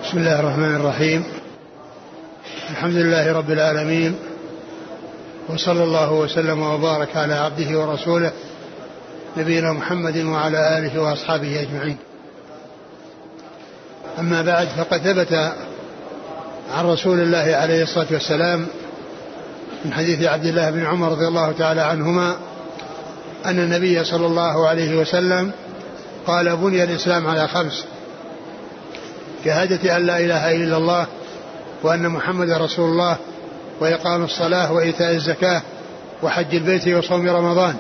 بسم الله الرحمن الرحيم. الحمد لله رب العالمين، وصلى الله وسلم وبارك على عبده ورسوله نبينا محمد وعلى آله وأصحابه أجمعين. أما بعد، فقد ثبت عن رسول الله عليه الصلاة والسلام من حديث عبد الله بن عمر رضي الله تعالى عنهما أن النبي صلى الله عليه وسلم قال: بني الإسلام على 5: شهادة أن لا إله إلا الله وأن محمد رسول الله، وإقام الصلاة، وإيتاء الزكاة، وحج البيت، وصوم رمضان.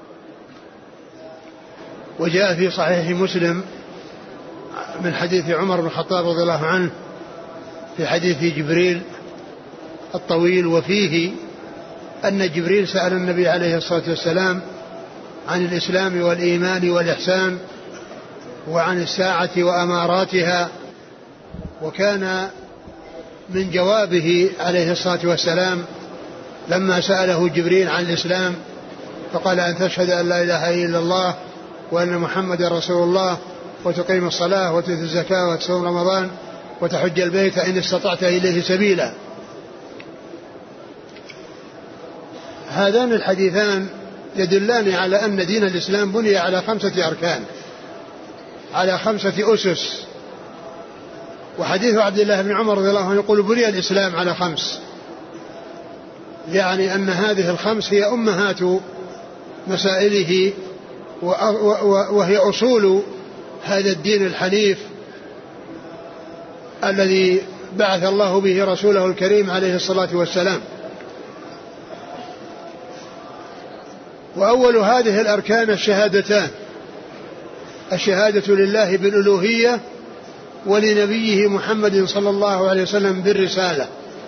وجاء في صحيح مسلم من حديث عمر بن الخطاب رضي الله عنه في حديث جبريل الطويل، وفيه أن جبريل سأل النبي عليه الصلاة والسلام عن الإسلام والإيمان والإحسان وعن الساعة وأماراتها، وكان من جوابه عليه الصلاة والسلام لما سأله جبريل عن الإسلام فقال: أن تشهد أن لا إله إلا الله وأن محمد رسول الله، وتقيم الصلاة، وتؤتي الزكاة، وتصوم رمضان، وتحج البيت إن استطعت إليه سبيلا. هذان الحديثان يدلان على أن دين الإسلام بني على 5 أركان، على 5 أسس. وحديث عبد الله بن عمر رضي الله عنه يقول: بني الإسلام على 5، يعني أن هذه 5 هي أمهات مسائله وهي أصول هذا الدين الحنيف الذي بعث الله به رسوله الكريم عليه الصلاة والسلام. وأول هذه الأركان الشهادتان: الشهادة لله بالألوهية، ولنبيه محمد صلى الله عليه وسلم بالرسالة،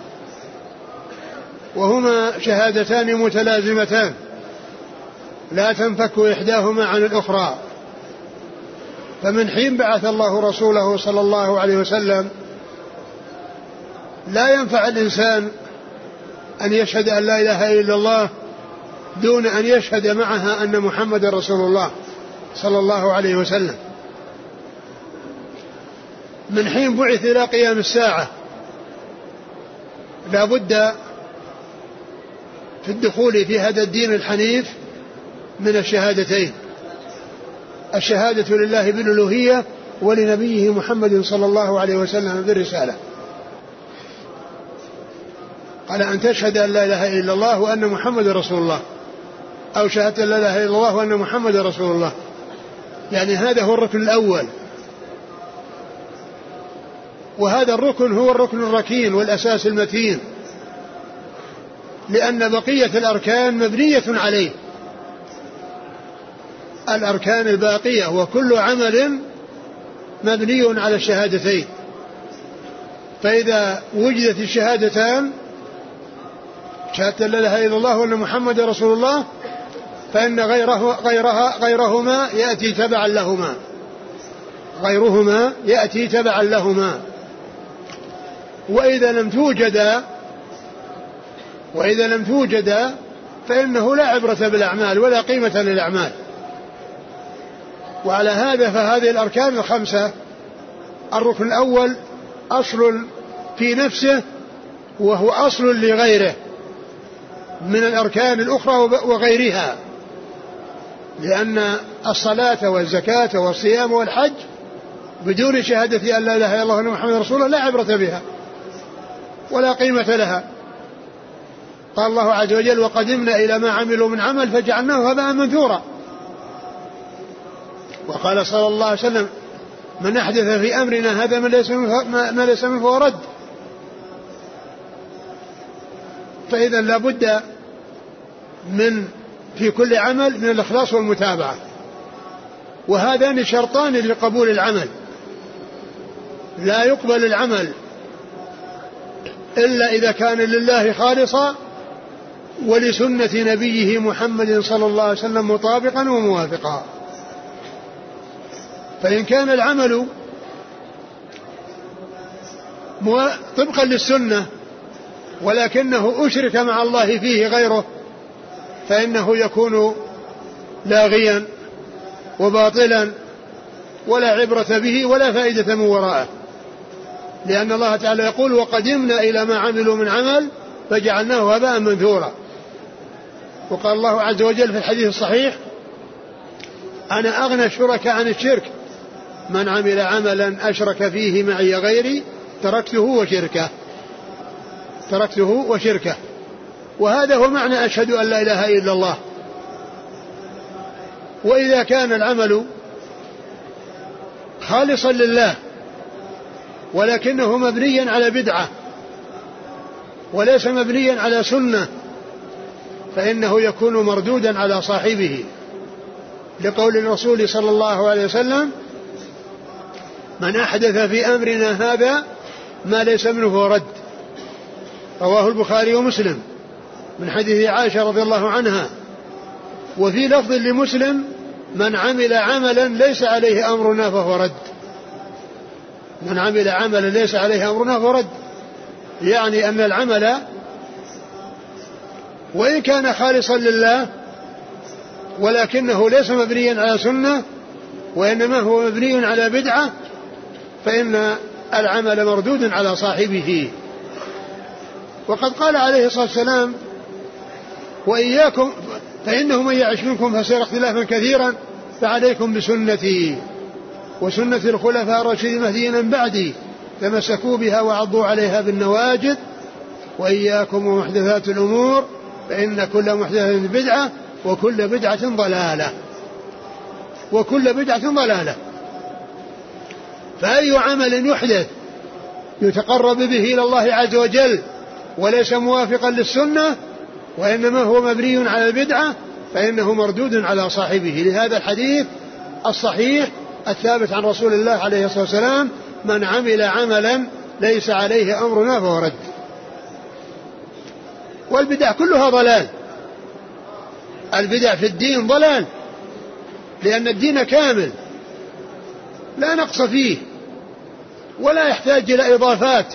وهما شهادتان متلازمتان لا تنفك إحداهما عن الأخرى. فمن حين بعث الله رسوله صلى الله عليه وسلم لا ينفع الإنسان أن يشهد أن لا إله إلا الله دون أن يشهد معها أن محمد رسول الله صلى الله عليه وسلم. من حين بعث إلى قيام الساعة لا بد في الدخول في هذا الدين الحنيف من الشهادتين: الشهادة لله بالألوهية، ولنبيه محمد صلى الله عليه وسلم بالرسالة. قال: أن تشهد أن لا إله إلا الله وأن محمد رسول الله، أو شهادة أن لا إله إلا الله وأن محمد رسول الله، يعني هذا هو الركن الأول. وهذا الركن هو الركن الركين والأساس المتين، لأن بقية الأركان مبنية عليه. الأركان الباقية وكل عمل مبني على الشهادتين. فإذا وجدت الشهادتان، شهادة لا إله إلا الله وأن محمد رسول الله، فإن غيرهما يأتي تبعا لهما، غيرهما يأتي تبعا لهما. وإذا لم توجد فإنه لا عبرة بالأعمال ولا قيمة للأعمال. وعلى هذا فهذه الأركان 5: الركن الأول أصل في نفسه، وهو أصل لغيره من الأركان الأخرى وغيرها، لأن الصلاة والزكاة والصيام والحج بدون شهادة أن لا إله إلا الله وأن محمد رسول الله لا عبرة بها ولا قيمة لها. قال الله عز وجل: وقدمنا إلى ما عملوا من عمل فجعلناه هباء منثورا. وقال صلى الله عليه وسلم: من أحدث في أمرنا هذا ما ليس منه فهو رد. فإذا لا بد من في كل عمل من الإخلاص والمتابعة، وهذان شرطان لقبول العمل. لا يقبل العمل إلا إذا كان لله خالصا ولسنة نبيه محمد صلى الله عليه وسلم مطابقا وموافقا. فإن كان العمل طبقا للسنة ولكنه أشرك مع الله فيه غيره، فإنه يكون لاغيا وباطلا ولا عبرة به ولا فائدة من وراءه. لأن الله تعالى يقول وقدمنا إلى ما عملوا من عمل فجعلناه هباء منثورا. وقال الله عز وجل في الحديث الصحيح أنا أغنى الشركاء عن الشرك من عمل عملا أشرك فيه معي غيري تركته وشركه. وهذا هو معنى أشهد أن لا إله إلا الله. وإذا كان العمل خالصا لله ولكنه مبنيا على بدعة وليس مبنيا على سنة فإنه يكون مردودا على صاحبه، لقول الرسول صلى الله عليه وسلم من أحدث في أمرنا هذا ما ليس منه فهو رد. رواه البخاري ومسلم من حديث عائشة رضي الله عنها. وفي لفظ لمسلم من عمل عملا ليس عليه أمرنا فهو رد. من عمل عملا ليس عليه أمرنا فهو رد، يعني أن العمل وإن كان خالصا لله ولكنه ليس مبنيا على سنة وإنما هو مبني على بدعة فإن العمل مردود على صاحبه. وقد قال عليه الصلاة والسلام وإياكم فإنه من يعش منكم فسيرى اختلافا كثيرا فعليكم بسنتي وسنة الخلفاء الراشدين المهديين من بعدي تمسكوا بها وعضوا عليها بالنواجذ وإياكم ومحدثات الأمور فإن كل محدثة بدعة وكل بدعة ضلالة. فأي عمل يحدث يتقرب به إلى الله عز وجل وليس موافقا للسنة وإنما هو مبني على البدعة فإنه مردود على صاحبه. لهذا الحديث الصحيح الثابت عن رسول الله عليه الصلاة والسلام من عمل عملا ليس عليه أمرنا فهو رد. والبدع كلها ضلال. البدع في الدين ضلال لأن الدين كامل لا نقص فيه ولا يحتاج إلى إضافات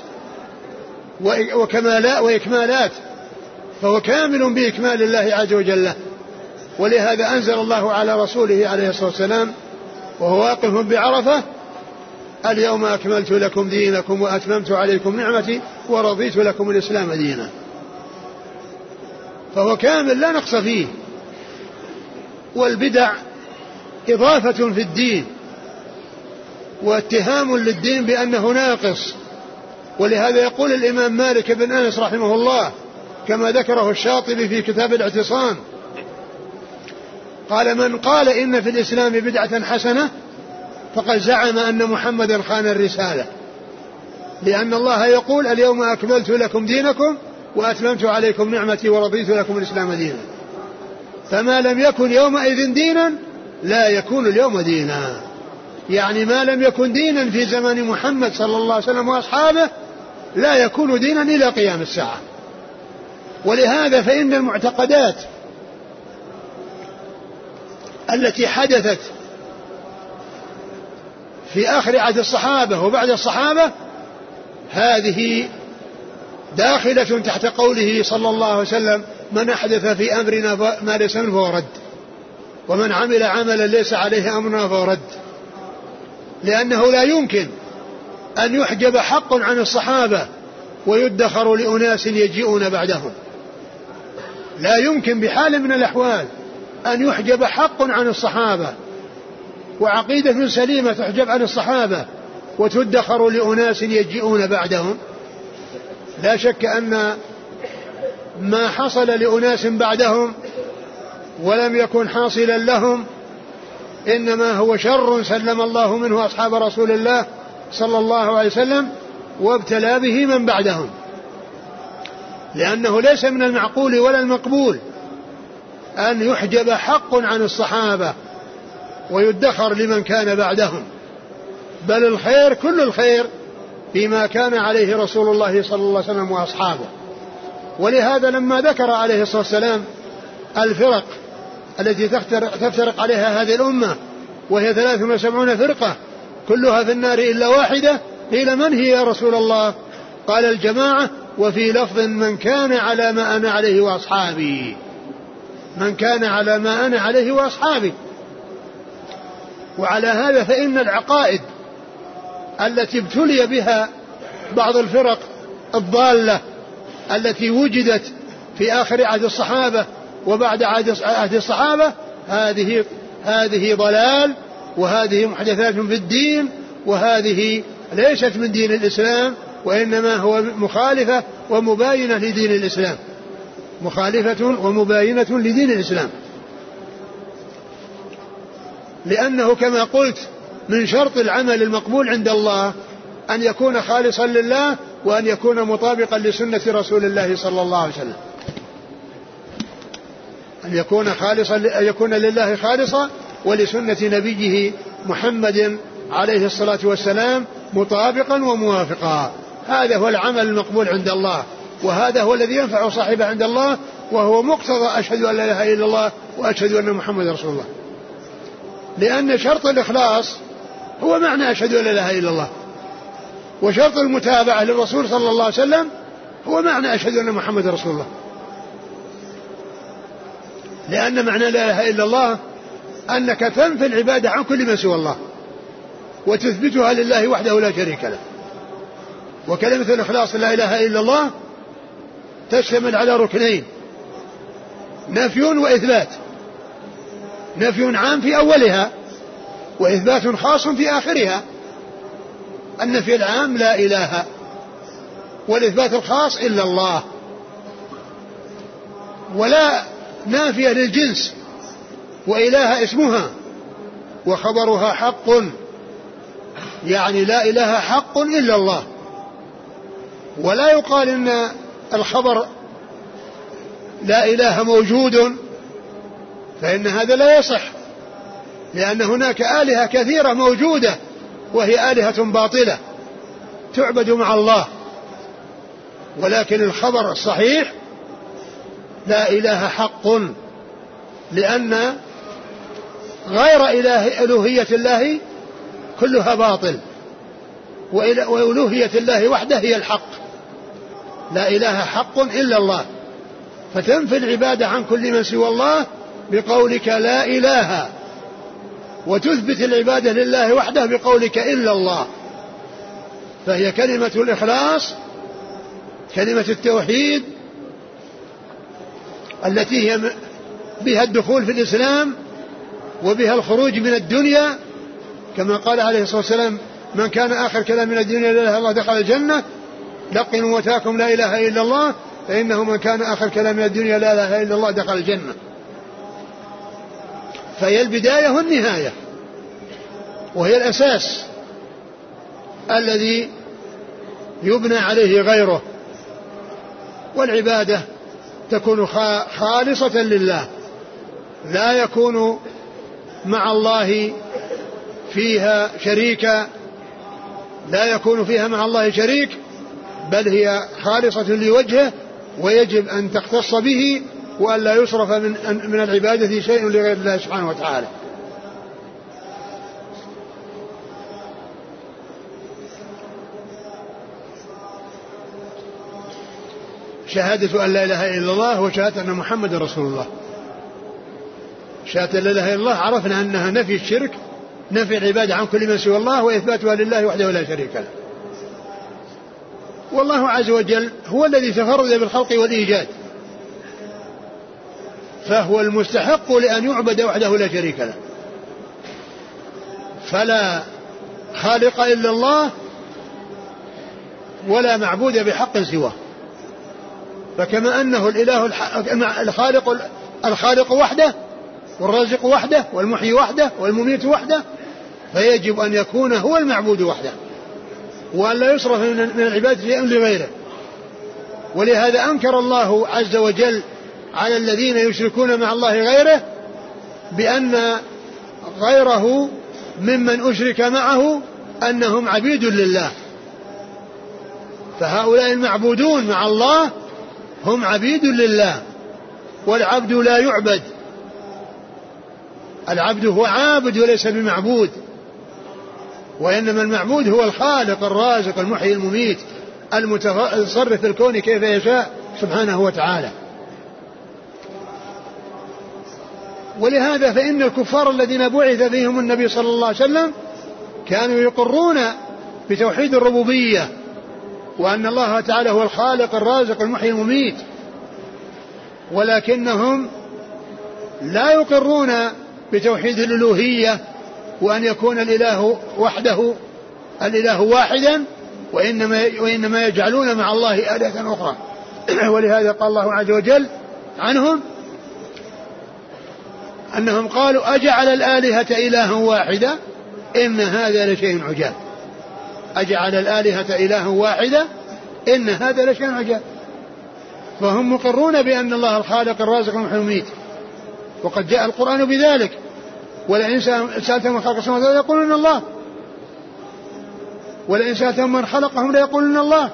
وإكمالات فهو كامل بإكمال الله عز وجل. ولهذا أنزل الله على رسوله عليه الصلاة والسلام وهو واقف بعرفة اليوم أكملت لكم دينكم وأتممت عليكم نعمتي ورضيت لكم الإسلام دينا. فهو كامل لا نقص فيه. والبدع إضافة في الدين واتهام للدين بأنه ناقص. ولهذا يقول الإمام مالك بن أنس رحمه الله كما ذكره الشاطبي في كتاب الاعتصام قال من قال إن في الإسلام بدعة حسنة فقد زعم أن محمدا خان الرسالة، لأن الله يقول اليوم أكملت لكم دينكم وأتممت عليكم نعمتي ورضيت لكم الإسلام دينا. فما لم يكن يومئذ دينا لا يكون اليوم دينا، يعني ما لم يكن دينا في زمن محمد صلى الله عليه وسلم وأصحابه لا يكون دينا إلى قيام الساعة. ولهذا فإن المعتقدات التي حدثت في آخر عهد الصحابة وبعد الصحابة هذه داخلة تحت قوله صلى الله عليه وسلم من أحدث في أمرنا ما ليس منه فهو رد ومن عمل عملا ليس عليه أمرنا فهو رد. لأنه لا يمكن أن يحجب حق عن الصحابة ويدخر لأناس يجيئون بعدهم. لا يمكن بحال من الأحوال أن يحجب حق عن الصحابة وعقيدة سليمة تحجب عن الصحابة وتدخر لأناس يجيئون بعدهم. لا شك أن ما حصل لأناس بعدهم ولم يكن حاصلا لهم إنما هو شر سلم الله منه أصحاب رسول الله صلى الله عليه وسلم وابتلى به من بعدهم. لأنه ليس من المعقول ولا المقبول أن يحجب حق عن الصحابة ويدخر لمن كان بعدهم، بل الخير كل الخير فيما كان عليه رسول الله صلى الله عليه وسلم وأصحابه. ولهذا لما ذكر عليه الصلاة والسلام الفرق التي تفترق عليها هذه الأمة وهي 73 فرقة كلها في النار إلا واحدة، قيل من هي يا رسول الله؟ قال الجماعة، وفي لفظ من كان على ما أنا عليه وأصحابي، من كان على ما أنا عليه وأصحابي. وعلى هذا فإن العقائد التي ابتلي بها بعض الفرق الضالة التي وجدت في آخر عهد الصحابة وبعد عهد الصحابة، هذه ضلال، وهذه محدثات في الدين، وهذه ليست من دين الإسلام، وإنما هو مخالفة ومباينة لدين الإسلام، مخالفة ومباينة لدين الإسلام. لأنه كما قلت من شرط العمل المقبول عند الله أن يكون خالصا لله، وأن يكون مطابقا لسنة رسول الله صلى الله عليه وسلم، أن يكون لله خالصا ولسنة نبيه محمد عليه الصلاة والسلام مطابقا وموافقا. هذا هو العمل المقبول عند الله، وهذا هو الذي ينفع صاحبه عند الله، وهو مقتضى أشهد أن لا إله إلا الله وأشهد أن محمد رسول الله. لأن شرط الإخلاص هو معنى أشهد أن لا إله إلا الله، وشرط المتابعة للرسول صلى الله عليه وسلم هو معنى أشهد أن محمد رسول الله. لأن معنى لا إله إلا الله أنك تنفي العبادة عن كل من سوى الله وتثبتها لله وحده لا شريك له. وكلمة الإخلاص لا إله إلا الله تشتمل على ركنين: نفي وإثبات، نفي عام في أولها وإثبات خاص في آخرها. النفي العام لا إله، والإثبات الخاص إلا الله. ولا نافية للجنس، وإله اسمها وخبرها حق، يعني لا إله حق إلا الله. ولا يقال إن الخبر لا إله موجود، فإن هذا لا يصح، لأن هناك آلهة كثيرة موجودة وهي آلهة باطلة تعبد مع الله. ولكن الخبر الصحيح لا إله حق، لأن غير ألوهية الله كلها باطل، وألوهية الله وحده هي الحق. لا إله حق إلا الله، فتنفي العبادة عن كل من سوى الله بقولك لا إله، وتثبت العبادة لله وحده بقولك إلا الله. فهي كلمة الإخلاص، كلمة التوحيد التي هي بها الدخول في الإسلام وبها الخروج من الدنيا، كما قال عليه الصلاة والسلام: من كان آخر كلام من الدنيا لا إله إلا الله دخل الجنة. لقنوا موتاكم لا إله إلا الله، فإنه من كان آخر كلام من الدنيا لا إله إلا الله دخل الجنة. فهي البداية والنهاية، وهي الأساس الذي يبنى عليه غيره. والعبادة تكون خالصة لله، لا يكون مع الله فيها شريكا، لا يكون فيها مع الله شريك، بل هي خالصة لوجهه، ويجب أن تختص به، وأن لا يصرف من العبادة شيء لغير الله سبحانه وتعالى. شهادة أن لا إله إلا الله وشهادة أن محمد رسول الله. شهادة لا إله إلا الله عرفنا أنها نفي الشرك، نفي العبادة عن كل من سوى الله، وإثباتها لله وحده لا شريك له. والله عز وجل هو الذي تفرد بالخلق والإيجاد، فهو المستحق لأن يعبد وحده لا شريك له، فلا خالق إلا الله ولا معبود بحق سواه. فكما أنه الإله الخالق وحده، والرازق وحده، والمحيي وحده، والمميت وحده، فيجب أن يكون هو المعبود وحده، وأن لا يصرف من العبادة شيء لغيره. ولهذا أنكر الله عز وجل على الذين يشركون مع الله غيره بأن غيره ممن أشرك معه أنهم عبيد لله. فهؤلاء المعبودون مع الله هم عبيد لله، والعبد لا يعبد، العبد هو عابد وليس بمعبود، وإنما المعبود هو الخالق الرازق المحيي المميت المتصرف في الكون كيف يشاء سبحانه وتعالى. ولهذا فإن الكفار الذين بعث فيهم النبي صلى الله عليه وسلم كانوا يقرون بتوحيد الربوبية وأن الله تعالى هو الخالق الرازق المحيي المميت، ولكنهم لا يقرون بتوحيد الألوهية وأن يكون الإله وحده الإله واحدا، وإنما يجعلون مع الله آلهة أخرى. ولهذا قال الله عز وجل عنهم أنهم قالوا أجعل الآلهة إلها واحدا إن هذا لشيء عجاب. أجعل الآلهة إلها واحدا إن هذا لشيء عجاب. فهم مقرون بأن الله الخالق الرازق المحيي المميت، وقد جاء القرآن بذلك. ولئن سألتهم من خلق السماوات والأرض ليقولون الله، ولئن سألتهم من خلقهم ليقولون الله.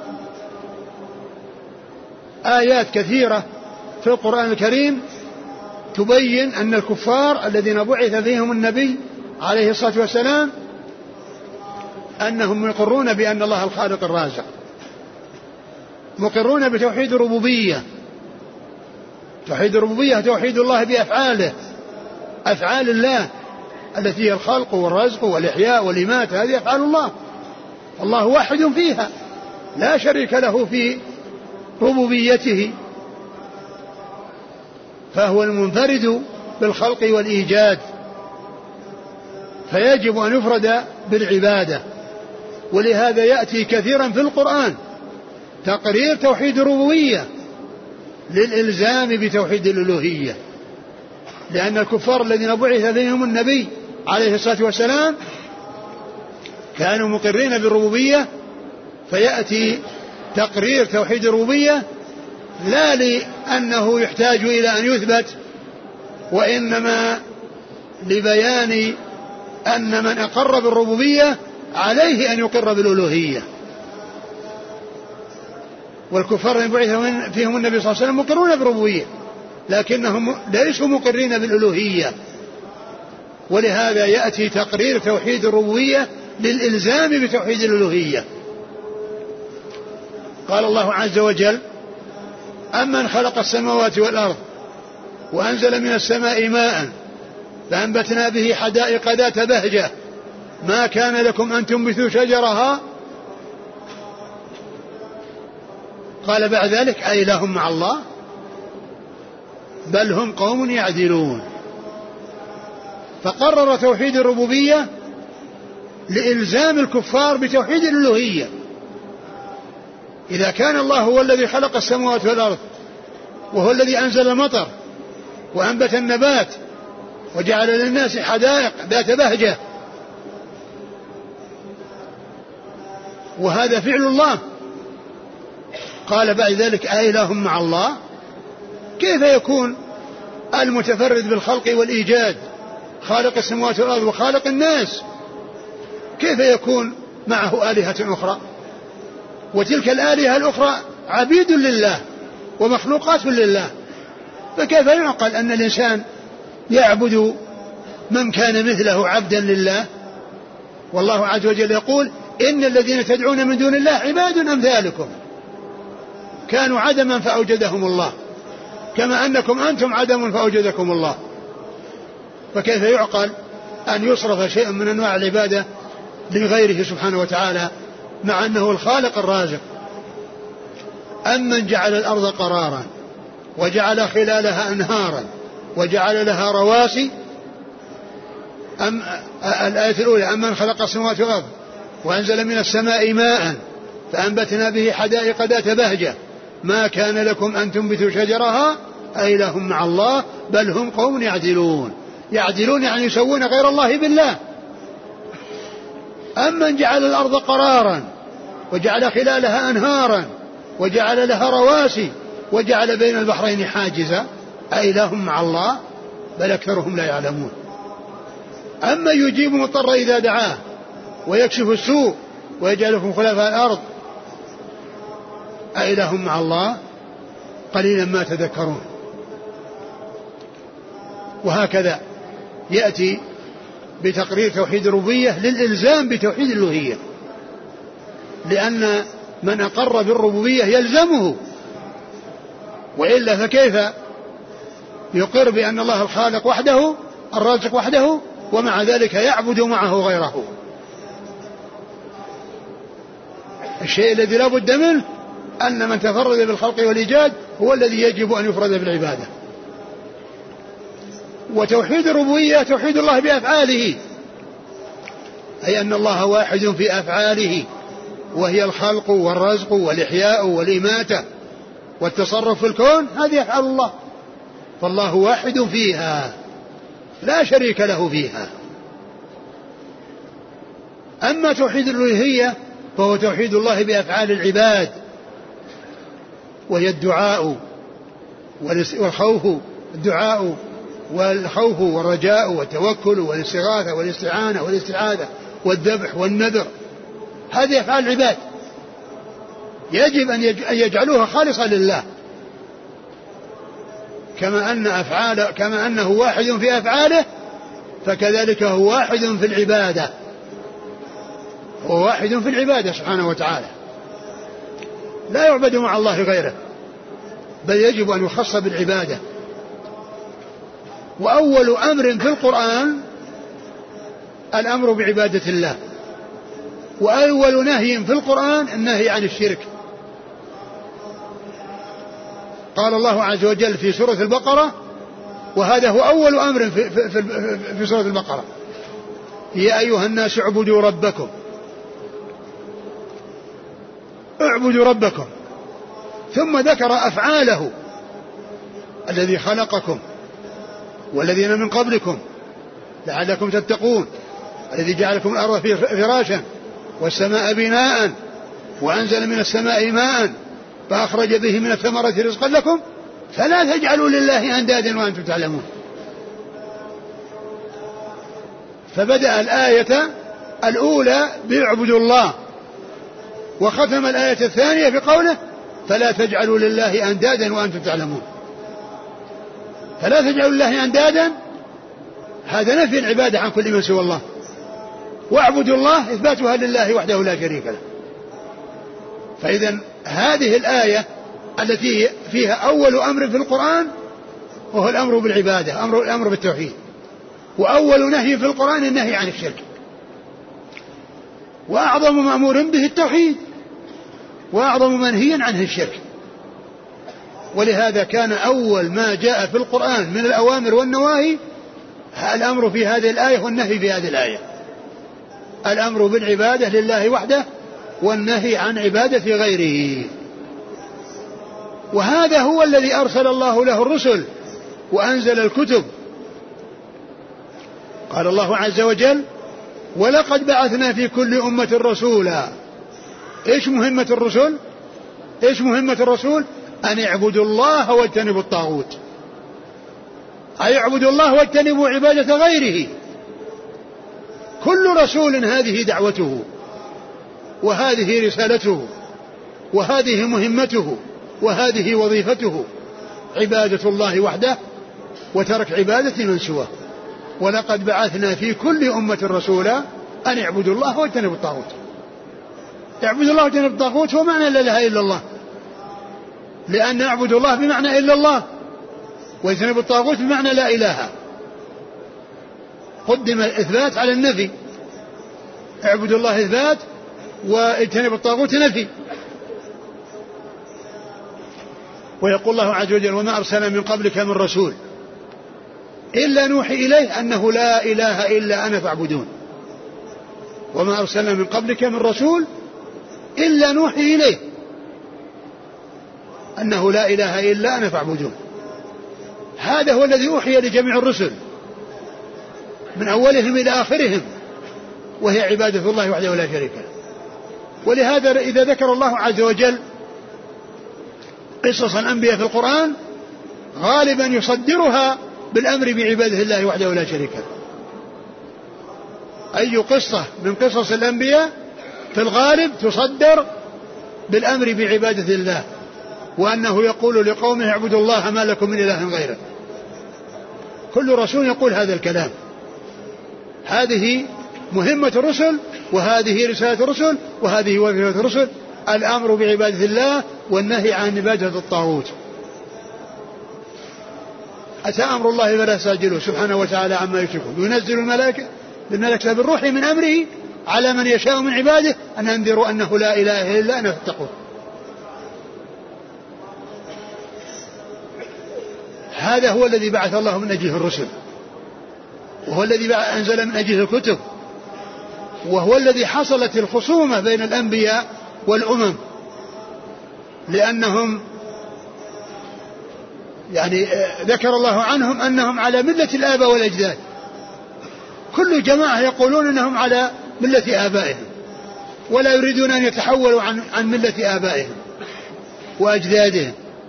آيات كثيرة في القرآن الكريم تبين أن الكفار الذين بعث فيهم النبي عليه الصلاة والسلام أنهم يقرون بأن الله الخالق الرازق، مقرون بتوحيد الربوبية. توحيد الربوبية توحيد الله بأفعاله، أفعال الله التي هي الخلق والرزق والإحياء والإماتة، هذه أفعال الله، الله واحد فيها لا شريك له في ربوبيته، فهو المنفرد بالخلق والإيجاد، فيجب أن يفرد بالعبادة. ولهذا يأتي كثيرا في القرآن تقرير توحيد الربوبية للإلزام بتوحيد الألوهية، لأن الكفار الذين بعث فيهم النبي عليه الصلاة والسلام كانوا مقرين بالربوبية، فيأتي تقرير توحيد الربوبية لا لأنه يحتاج إلى أن يثبت، وإنما لبيان أن من أقر بالربوبية عليه أن يقر بالألوهية. والكفار الذين بعث فيهم النبي صلى الله عليه وسلم مقرون بالربوبية لكنهم ليسوا مقرين بالألوهية، ولهذا يأتي تقرير توحيد الربوبية للإلزام بتوحيد الألوهية. قال الله عز وجل أمن خلق السماوات والأرض وأنزل من السماء ماء فأنبتنا به حدائق ذات بهجة ما كان لكم أن تنبتوا شجرها. قال بعد ذلك أإله مع الله بل هم قوم يعدلون. فقرر توحيد الربوبية لإلزام الكفار بتوحيد الألوهية. إذا كان الله هو الذي خلق السماوات والأرض وهو الذي أنزل المطر وأنبت النبات وجعل للناس حدائق ذات بهجة، وهذا فعل الله، قال بعد ذلك أإله مع الله، كيف يكون المتفرد بالخلق والإيجاد خالق السماوات والأرض وخالق الناس كيف يكون معه آلهة أخرى؟ وتلك الآلهة الأخرى عبيد لله ومخلوقات لله، فكيف يعقل أن الإنسان يعبد من كان مثله عبدا لله؟ والله عز وجل يقول إن الذين تدعون من دون الله عباد أمثالكم كانوا عدما فأوجدهم الله كما أنكم أنتم عدم فأوجدكم الله. فكيف يعقل أن يصرف شيء من أنواع العبادة لغيره سبحانه وتعالى مع أنه الخالق الرازق؟ أمن جعل الأرض قرارا وجعل خلالها أنهارا وجعل لها رواسي. الآية الأولى أمن خلق السماوات والأرض وأنزل من السماء ماء فأنبتنا به حدائق ذات بهجة ما كان لكم أن تنبتوا شجرها أإله مع الله بل هم قوم يعدلون. يعدلون يعني يسوون غير الله بالله. أمن جعل الأرض قرارا وجعل خلالها أنهارا وجعل لها رواسي وجعل بين البحرين حاجزا أإله مع الله بل أكثرهم لا يعلمون. أما يجيب المضطر إذا دعاه ويكشف السوء ويجعلكم خلفاء الأرض أإله مع الله قليلا ما تذكرون. وهكذا يأتي بتقرير توحيد الربوبية للإلزام بتوحيد الألوهية، لأن من أقر بالربوبية يلزمه، وإلا فكيف يقر بأن الله الخالق وحده الرازق وحده ومع ذلك يعبد معه غيره؟ الشيء الذي لا بد منه أن من تفرد بالخلق والإيجاد هو الذي يجب أن يفرد بالعبادة. وتوحيد الربوبية توحيد الله بأفعاله، أي أن الله واحد في أفعاله، وهي الخلق والرزق والإحياء والإماتة والتصرف في الكون، هذه أفعال الله، فالله واحد فيها لا شريك له فيها. أما توحيد الألوهية فهو توحيد الله بأفعال العباد، وهي الدعاء والخوف، الدعاء والخوف والرجاء والتوكل والاستغاثة والاستعانة والاستعاذة والذبح والنذر، هذه أفعال العباد يجب أن يجعلوها خالصة لله، كما أنه واحد في أفعاله فكذلك هو واحد في العبادة، هو واحد في العبادة سبحانه وتعالى، لا يعبد مع الله غيره، بل يجب أن يخص بالعبادة. وأول أمر في القرآن الأمر بعبادة الله، وأول نهي في القرآن النهي عن الشرك. قال الله عز وجل في سورة البقرة، وهذا هو أول أمر في سورة البقرة: يا أيها الناس اعبدوا ربكم، اعبدوا ربكم، ثم ذكر أفعاله: الذي خلقكم والذين من قبلكم لعلكم تتقون، الذي جعلكم الأرض فراشا والسماء بناء وأنزل من السماء ماء فأخرج به من الثمرات رزقا لكم فلا تجعلوا لله أندادا وأنتم تعلمون. فبدأ الآية الأولى باعبدوا الله، وختم الآية الثانية بقوله: فلا تجعلوا لله أندادا وأنتم تعلمون. فلا تجعلوا لله أندادا، هذا نفي العبادة عن كل من سوى الله، واعبدوا الله إثباتها لله وحده لا شريك له. فإذا هذه الآية التي فيها أول أمر في القرآن وهو الأمر بالعبادة، الأمر بالتوحيد، وأول نهي في القرآن النهي عن الشرك، وأعظم مأمور به التوحيد، وأعظم منهي عنه الشرك. ولهذا كان أول ما جاء في القرآن من الأوامر والنواهي الأمر في هذه الآية والنهي في هذه الآية، الأمر بالعبادة لله وحده والنهي عن عبادة غيره. وهذا هو الذي أرسل الله له الرسل وأنزل الكتب. قال الله عز وجل: ولقد بعثنا في كل أمة رسولا. إيش مهمة الرسل؟ إيش مهمة الرسول؟ أن اعبدوا الله واجتنبوا الطاغوت، أي اعبدوا الله واجتنبوا عبادة غيره. كل رسول هذه دعوته، وهذه رسالته، وهذه مهمته، وهذه وظيفته، عبادة الله وحده وترك عبادة من سواه. ولقد بعثنا في كل أمة رسولا أن اعبدوا الله واجتنبوا الطاغوت. اعبدوا الله واجتنبوا الطاغوت هو معنى لا إله إلا الله، لأن اعبد الله بمعنى إلا الله، واجتنبوا الطاغوت بمعنى لا إله. قدم الإثبات على النفي، اعبدوا الله إثبات واجتنبوا الطاغوت نفي. ويقول الله عز وجل: وما أرسلنا من قبلك من رسول إلا نوحي إليه أنه لا إله إلا أنا فاعبدون. وما أرسلنا من قبلك من رسول إلا نوحي إليه أنه لا إله إلا أنا فاعبدون. هذا هو الذي أوحي لجميع الرسل من أولهم إلى آخرهم، وهي عبادة الله وحده ولا شريك له. ولهذا إذا ذكر الله عز وجل قصص الأنبياء في القرآن غالبا يصدرها بالأمر بعبادة الله وحده ولا شريك له. أي قصة من قصص الأنبياء في الغالب تصدر بالأمر بعبادة الله، وأنه يقول لقومه: اعبدوا الله ما لكم من إله غيره. كل رسول يقول هذا الكلام. هذه مهمة الرسل، وهذه رسالة الرسل، وهذه وظيفة الرسل: الأمر بعبادة الله والنهي عن عبادة الطاغوت. أتى أمر الله فلا تستعجلوه سبحانه وتعالى عما يشركون. ينزل الملائكة بالروح من أمره على من يشاء من عباده أن أنذروا أنه لا إله إلا أنا فاتقون. هذا هو الذي بعث الله من أجله الرسل، وهو الذي أنزل من أجله الكتب، وهو الذي حصلت الخصومة بين الأنبياء والأمم، لأنهم يعني ذكر الله عنهم أنهم على ملة الآباء والأجداد. كل جماعة يقولون أنهم على ملة آبائهم ولا يريدون أن يتحولوا عن ملة آبائهم وأجدادهم،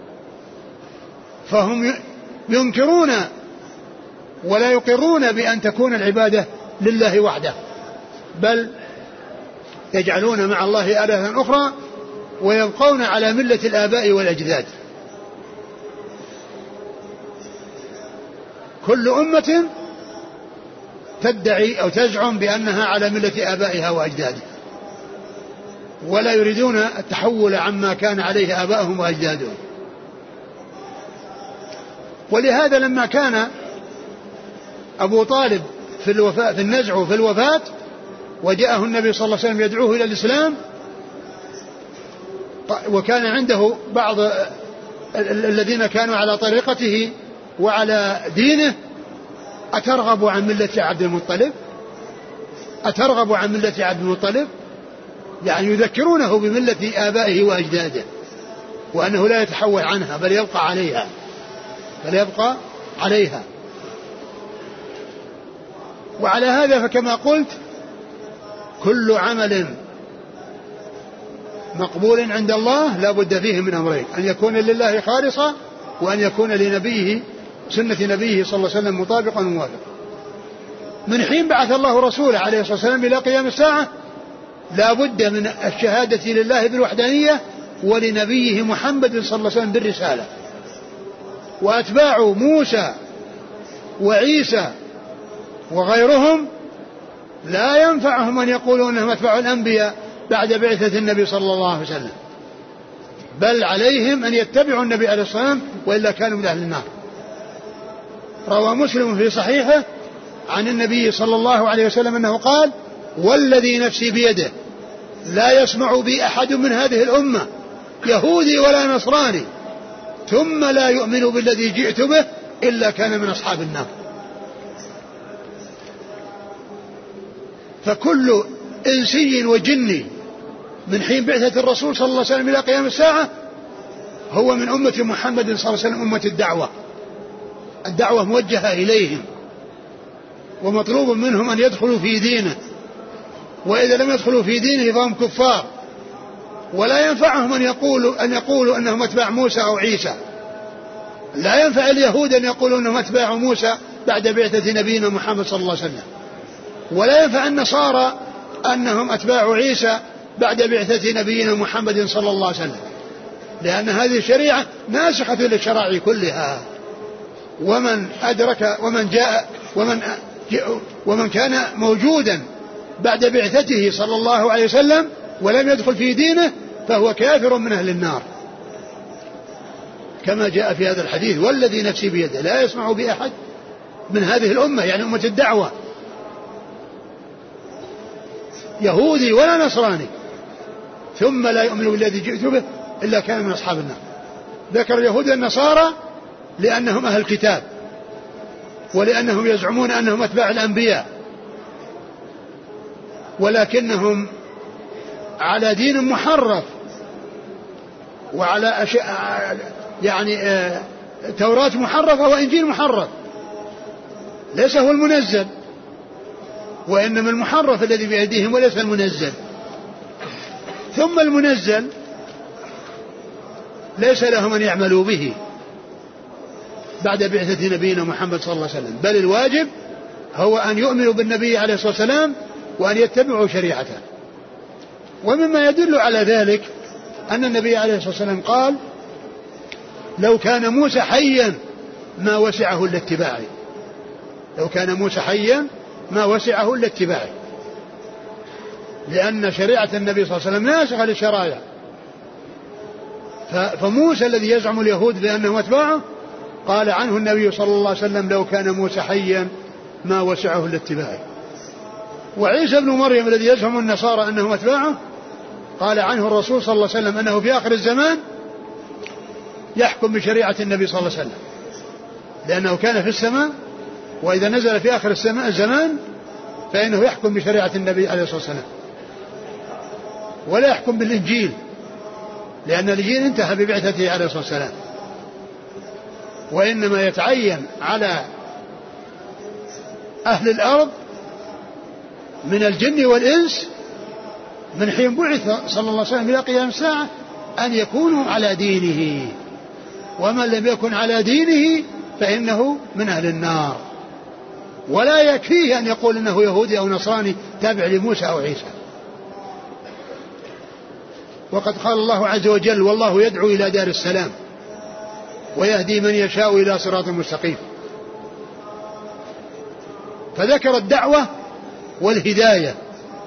فهم ينكرون ولا يقرون بأن تكون العبادة لله وحده، بل يجعلون مع الله آلهة أخرى ويبقون على ملة الآباء والأجداد. كل أمة تدعي أو تزعم بأنها على ملة آبائها وأجدادها، ولا يريدون التحول عما كان عليه آبائهم وأجدادهم. ولهذا لما كان أبو طالب في النزع وفي الوفاة وجاءه النبي صلى الله عليه وسلم يدعوه إلى الإسلام، وكان عنده بعض الذين كانوا على طريقته وعلى دينه: أترغب عن ملة عبد المطلب؟ أترغب عن ملة عبد المطلب؟ يعني يذكرونه بملة آبائه وأجداده، وأنه لا يتحول عنها بل يبقى عليها. وعلى هذا فكما قلت كل عمل مقبول عند الله لا بد فيه من أمرين: أن يكون لله خالصا، وأن يكون لنبيه سنة نبيه صلى الله عليه وسلم مطابقا وموافقا. من حين بعث الله رسوله عليه الصلاة والسلام إلى قيام الساعة لا بد من الشهادة لله بالوحدانية ولنبيه محمد صلى الله عليه وسلم بالرسالة. وأتباع موسى وعيسى وغيرهم لا ينفعهم أن يقولوا أنهم أتباع الأنبياء بعد بعثة النبي صلى الله عليه وسلم، بل عليهم أن يتبعوا النبي عليه الصلاة والسلام وإلا كانوا من أهل النار. روى مسلم في صحيحه عن النبي صلى الله عليه وسلم أنه قال: والذي نفسي بيده لا يسمع بي أحد من هذه الأمة يهودي ولا نصراني ثم لا يؤمن بالذي جئت به إلا كان من أصحاب النار. فكل إنسي وجني من حين بعثة الرسول صلى الله عليه وسلم إلى قيام الساعة هو من أمة محمد صلى الله عليه وسلم، أمة الدعوة موجهة إليهم، ومطلوب منهم أن يدخلوا في دينه، وإذا لم يدخلوا في دينه فهم كفار، ولا ينفعهم أن يقولوا أنهم أتباع موسى أو عيسى. لا ينفع اليهود أن يقولوا أنهم أتباع موسى بعد بعثة نبينا محمد صلى الله عليه وسلم، ولا ينفع النصارى أنهم أتباع عيسى بعد بعثة نبينا محمد صلى الله عليه وسلم، لأن هذه الشريعة ناسخة للشرائع كلها. ومن أدرك ومن كان موجودا بعد بعثته صلى الله عليه وسلم ولم يدخل في دينه فهو كافر من أهل النار، كما جاء في هذا الحديث: والذي نفسي بيده لا يسمع بأحد من هذه الأمة، يعني أمة الدعوة، يهودي ولا نصراني ثم لا يؤمن بالذي جئت به إلا كان من أصحاب النار. ذكر اليهود والنصارى لأنهم أهل الكتاب، ولأنهم يزعمون أنهم أتباع الأنبياء، ولكنهم على دين محرف وعلى يعني توراة محرفة وإنجيل محرف، ليس هو المنزل، وإنما المحرف الذي بأيديهم وليس المنزل. ثم المنزل ليس لهم أن يعملوا به بعد بعثة نبينا محمد صلى الله عليه وسلم، بل الواجب هو أن يؤمنوا بالنبي عليه الصلاة والسلام وأن يتبعوا شريعته. ومما يدل على ذلك أن النبي عليه الصلاة والسلام قال: لو كان موسى حيا ما وسعه إلا اتباعي. لو كان موسى حيا ما وسعه إلا اتباعي، لأن شريعة النبي صلى الله عليه وسلم ناسخة للشرائع. فموسى الذي يزعم اليهود بأنه أتباعه قال عنه النبي صلى الله عليه وسلم: لو كان موسى حيا ما وسعه إلا اتباعي. وعيسى ابن مريم الذي يزعم النصارى أنه أتباعه قال عنه الرسول صلى الله عليه وسلم أنه في آخر الزمان يحكم بشريعة النبي صلى الله عليه وسلم، لأنه كان في السماء، وإذا نزل في آخر الزمان فإنه يحكم بشريعة النبي عليه الصلاة والسلام، ولا يحكم بالإنجيل، لأن الإنجيل انتهى ببعثته عليه الصلاة والسلام، وإنما يتعين على أهل الأرض من الجن والإنس من حين بعث صلى الله عليه وسلم إلى قيام الساعة أن يكونوا على دينه، ومن لم يكن على دينه فإنه من أهل النار، ولا يكفيه أن يقول إنه يهودي أو نصراني تابع لموسى أو عيسى. وقد قال الله عز وجل: والله يدعو إلى دار السلام ويهدي من يشاء إلى صراط مستقيم. فذكر الدعوة والهداية،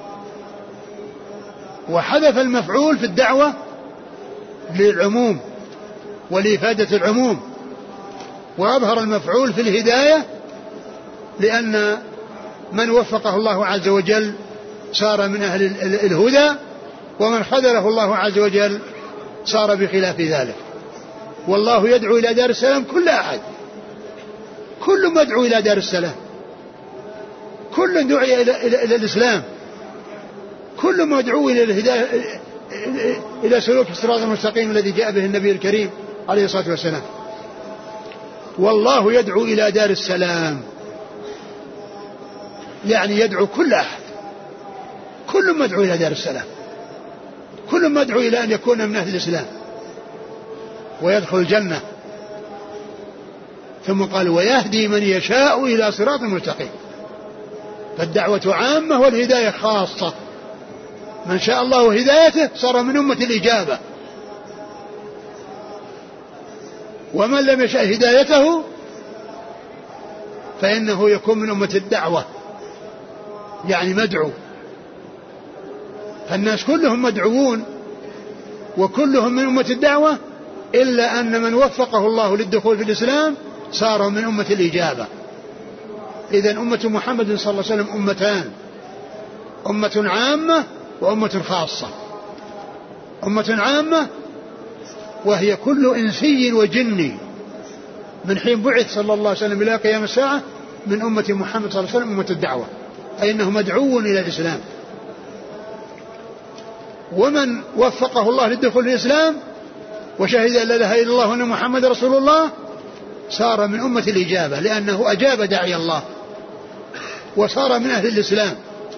وحذف المفعول في الدعوة للعموم ولإفادة العموم، وأظهر المفعول في الهداية لأن من وفقه الله عز وجل صار من أهل الهدى، ومن خذله الله عز وجل صار بخلاف ذلك. والله يدعو إلى دار السلام كل أحد، كل مدعو إلى دار السلام، كل دعي إلى الإسلام، كل مدعو إلى الهداية، إلى سلوك الصراط المستقيم الذي جاء به النبي الكريم عليه الصلاة والسلام. والله يدعو إلى دار السلام، يعني يدعو كل أحد، كل مدعو إلى دار السلام، كل مدعو إلى أن يكون من أهل الإسلام ويدخل الجنة. ثم قال: ويهدي من يشاء إلى صراط مستقيم. فالدعوة عامة والهداية خاصة، من شاء الله هدايته صار من أمة الإجابة، ومن لم يشاء هدايته فإنه يكون من أمة الدعوة، يعني مدعو. فالناس كلهم مدعوون وكلهم من أمة الدعوة، إلا أن من وفقه الله للدخول في الإسلام صار من أمة الإجابة. إذن أمة محمد صلى الله عليه وسلم أمتان: أمة عامة وأمة خاصة. أمة عامة وهي كل إنسي وجني من حين بعث صلى الله عليه وسلم إلى قيام الساعة من أمة محمد صلى الله عليه وسلم أمة الدعوة، أي أنه مدعو إلى الإسلام. ومن وفقه الله للدخول في الإسلام وشهد أن لا إله إلا الله وأن محمد رسول الله صار من أمة الإجابة، لأنه أجاب داعي الله وصار من أهل الإسلام،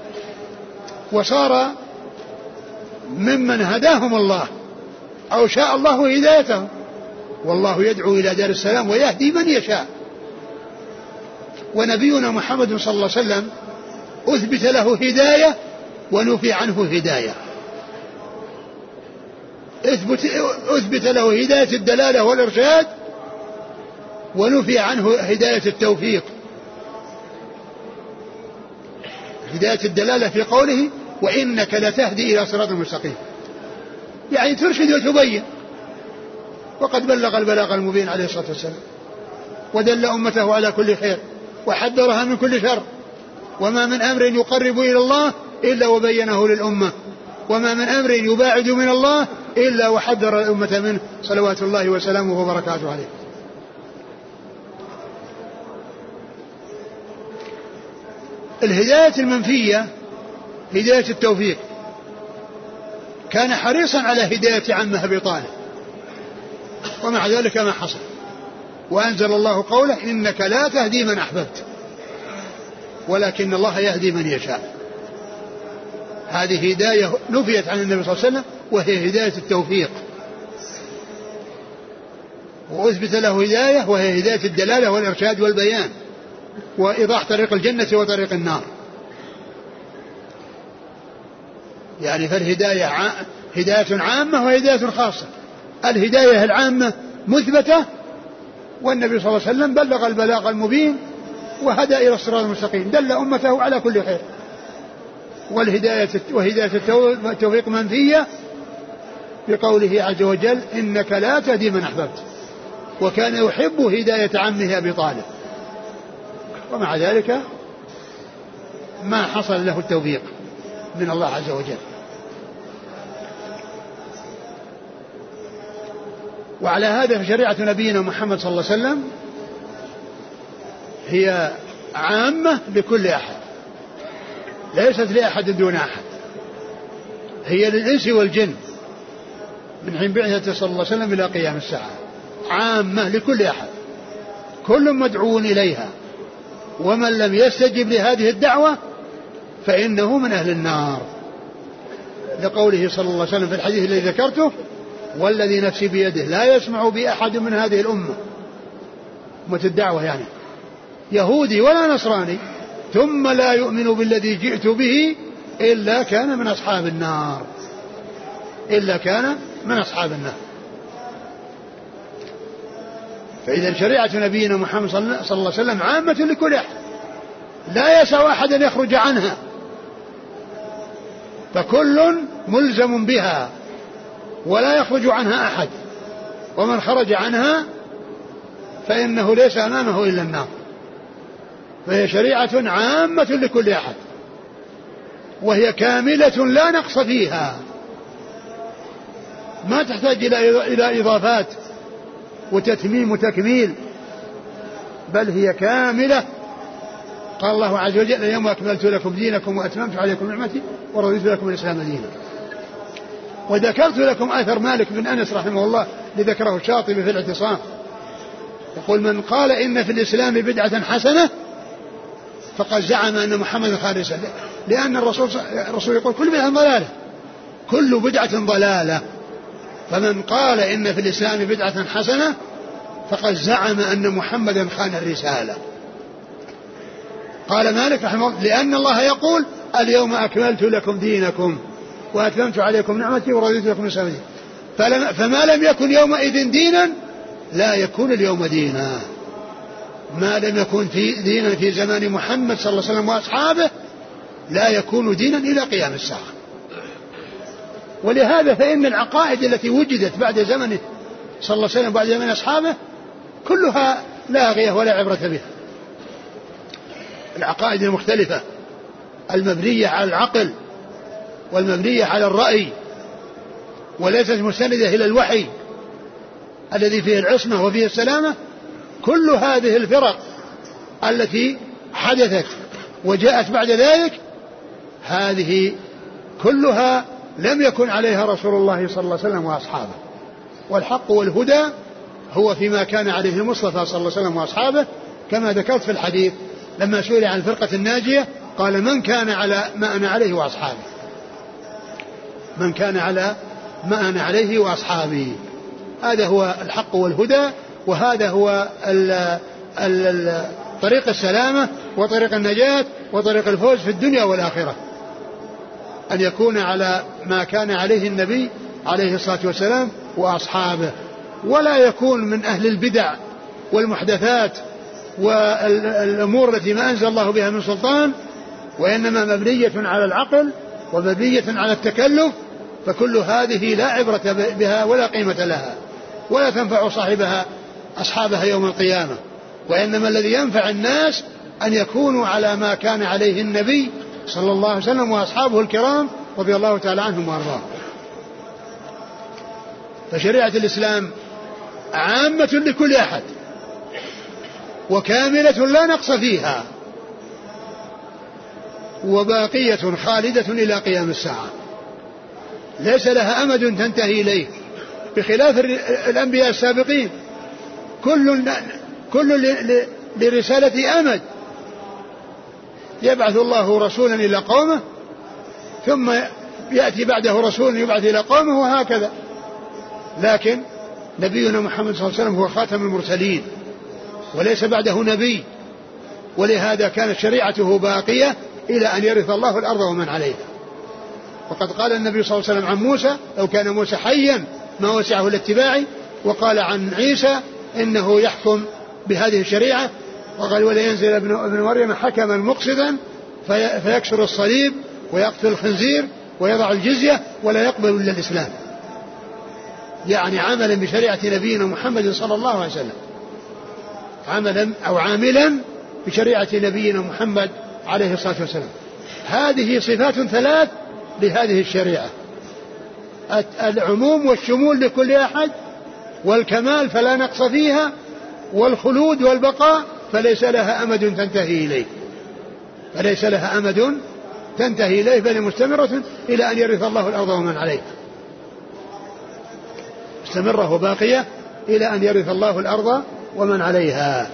وصار ممن هداهم الله أو شاء الله هدايتهم. والله يدعو إلى دار السلام ويهدي من يشاء. ونبينا محمد صلى الله عليه وسلم أثبت له هداية ونفي عنه هداية. أثبت له هداية الدلالة والإرشاد ونفي عنه هداية التوفيق. هداية الدلالة في قوله: وإنك لتهدي إلى صراط مستقيم، يعني ترشد وتبين، وقد بلغ البلاغ المبين عليه الصلاة والسلام، ودل أمته على كل خير وحذرها من كل شر. وما من أمر يقرب إلى الله إلا وبينه للأمة، وما من أمر يباعد من الله إلا وحذر الأمة منه صلوات الله وسلامه وبركاته عليه. الهداية المنفية هداية التوفيق، كان حريصا على هداية عمه أبي طالب، ومع ذلك ما حصل. وأنزل الله قوله: إنك لا تهدي من أحببت ولكن الله يهدي من يشاء. هذه هداية نفيت عن النبي صلى الله عليه وسلم، وهي هداية التوفيق، وأثبت له هداية وهي هداية الدلالة والإرشاد والبيان وإيضاح طريق الجنة وطريق النار. يعني فالهداية هداية عامة وهداية خاصة. الهداية العامة مثبتة، والنبي صلى الله عليه وسلم بلغ البلاغ المبين وهدى إلى الصراط المستقيم، دل أمته على كل خير. وهداية التوفيق منفية بقوله عز وجل: إنك لا تهدي من أحببت، وكان يحب هداية عمه أبي طالب، ومع ذلك ما حصل له التوفيق من الله عز وجل. وعلى هذا فشريعة نبينا محمد صلى الله عليه وسلم هي عامة لكل أحد، ليست لأحد دون أحد، هي للإنس والجن من حين بعثته صلى الله عليه وسلم إلى قيام الساعة، عامة لكل أحد، كل مدعو إليها، ومن لم يستجب لهذه الدعوة فإنه من أهل النار، لقوله صلى الله عليه وسلم في الحديث الذي ذكرته: والذي نفسي بيده لا يسمع بأحد من هذه الأمة، أمة الدعوة يعني، يهودي ولا نصراني، ثم لا يؤمن بالذي جئت به إلا كان من أصحاب النار، إلا كان من أصحاب النار. فإذا شريعة نبينا محمد صلى الله عليه وسلم عامة لكل أحد، لا يسع أحد أن يخرج عنها، فكل ملزم بها ولا يخرج عنها أحد، ومن خرج عنها فإنه ليس أمامه إلا النار. فهي شريعة عامة لكل أحد، وهي كاملة لا نقص فيها، ما تحتاج إلى إضافات وتتميم وتكميل، بل هي كاملة. قال الله عز وجل: اليوم أكملت لكم دينكم وأتممت عليكم نعمتي ورضيت لكم الإسلام دينا. وذكرت لكم أثر مالك بن أنس رحمه الله لذكره الشاطبي في الاعتصام، يقول: من قال إن في الإسلام بدعة حسنة فقد زعم أن محمد خالصا، لأن الرسول يقول: كل بدعة ضلالة، كل بدعة ضلالة، فمن قال إن في الإسلام بدعة حسنة فقد زعم أن محمدا خان الرسالة. قال مالك رحمه الله: لأن الله يقول: اليوم أكملت لكم دينكم وأتممت عليكم نعمتي ورضيت لكم الإسلام دينا. فما لم يكن يومئذ دينا لا يكون اليوم دينا، ما لم يكن دينا في زمان محمد صلى الله عليه وسلم وأصحابه لا يكون دينا إلى قيام الساعة. ولهذا فإن العقائد التي وجدت بعد زمنه صلى الله عليه وسلم بعد زمن أصحابه كلها لاغية ولا عبرة بها. العقائد المختلفة المبنية على العقل والمبنية على الرأي وليست مستندة إلى الوحي الذي فيه العصمة وفيه السلامة، كل هذه الفرق التي حدثت وجاءت بعد ذلك هذه كلها لم يكن عليها رسول الله صلى الله عليه وسلم وأصحابه. والحق والهدى هو فيما كان عليه المصطفى صلى الله عليه وسلم وأصحابه، كما ذكرت في الحديث لما سئل عن الفرقة الناجية قال: من كان على ما أنا عليه وأصحابي، من كان على ما أنا عليه وأصحابي. هذا هو الحق والهدى، وهذا هو طريق السلامة وطريق النجاة وطريق الفوز في الدنيا والآخرة، أن يكون على ما كان عليه النبي عليه الصلاة والسلام وأصحابه، ولا يكون من أهل البدع والمحدثات والأمور التي ما أنزل الله بها من سلطان، وإنما مبنية على العقل ومبنية على التكلف، فكل هذه لا عبرة بها ولا قيمة لها ولا تنفع صاحبها أصحابها يوم القيامة. وإنما الذي ينفع الناس أن يكونوا على ما كان عليه النبي صلى الله عليه وسلم وأصحابه الكرام رضي الله تعالى عنهم وأرضاهم. فشريعة الإسلام عامة لكل أحد وكاملة لا نقص فيها وباقية خالدة إلى قيام الساعة، ليس لها أمد تنتهي إليه، بخلاف الأنبياء السابقين كل لرسالة أمد، يبعث الله رسولا إلى قومه ثم يأتي بعده رسول يبعث إلى قومه وهكذا. لكن نبينا محمد صلى الله عليه وسلم هو خاتم المرسلين وليس بعده نبي، ولهذا كانت شريعته باقية إلى أن يرث الله الأرض ومن عليها. وقد قال النبي صلى الله عليه وسلم عن موسى: لو كان موسى حيا ما وسعه الاتباع. وقال عن عيسى إنه يحكم بهذه الشريعة، وقال: ولا ينزل ابن مريم حكما مقسطا فيكسر الصليب ويقتل الخنزير ويضع الجزية ولا يقبل إلا الإسلام، يعني عملا بشريعة نبينا محمد صلى الله عليه وسلم، عملا أو عاملا بشريعة نبينا محمد عليه الصلاة والسلام. هذه صفات ثلاث لهذه الشريعة: العموم والشمول لكل أحد، والكمال فلا نقص فيها، والخلود والبقاء فليس لها أمد تنتهي إليه، فليس لها أمد تنتهي إليه، بل مستمرة إلى أن يرث الله الأرض ومن عليها، مستمرة وباقية إلى أن يرث الله الأرض ومن عليها.